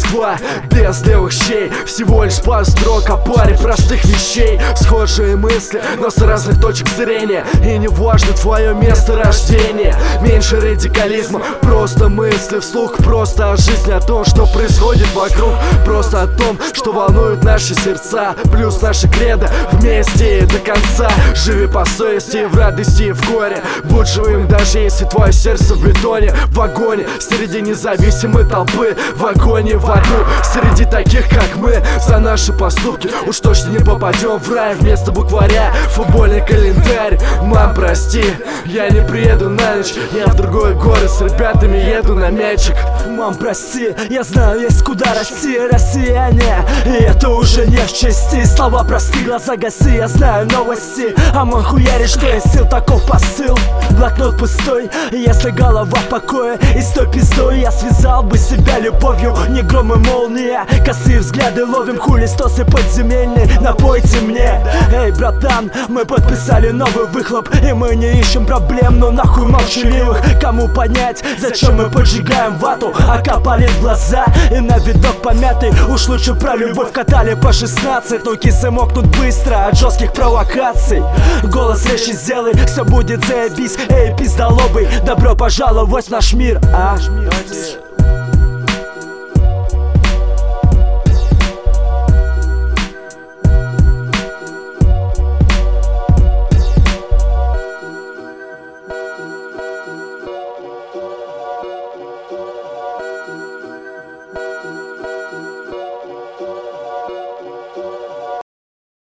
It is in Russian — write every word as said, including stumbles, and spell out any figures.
Москва без левых щей. Всего лишь пару строк о паре простых вещей. Схожие мысли, но с разных точек зрения. И не важно твое место рождения. Меньше радикализма, просто мысли вслух. Просто о жизни, о том, что происходит вокруг. Просто о том, что волнует наши сердца. Плюс наши кредо вместе и до конца. Живи по совести, в радости и в горе. Будь живым, даже если твое сердце в бетоне. В вагоне, среди независимой толпы. В вагоне, в аду, среди таких, как мы. За наши поступки уж точно не попадем в рай. Вместо букваря футбольный календарь. Мам, прости, я не приеду на ночь. Я в другой город с ребятами еду на мячик. Мам, прости, я знаю, есть куда расти, россияне. И это уже не в чести. Слова простые, глаза гаси, я знаю новости. А мон хуярит, что я сил, таков посыл. Блокнот пустой, если голова в покое. И с той пиздой я связал бы себя любовью. Не гром и молния, косые взгляды ловим, хулистосы подземельные. Напойте мне, эй, братан, мы подписали новый выхлоп. И мы не ищем проблем, но нахуй молчаливых. Кому понять, зачем мы поджигаем вату? А капали в глаза и на видок помятый. Уж лучше про любовь катали по шестнадцать. Но кисы мокнут быстро от жестких провокаций. Голос речи сделай, все будет заебись. Эй, пиздолобый, добро пожаловать в наш мир, а?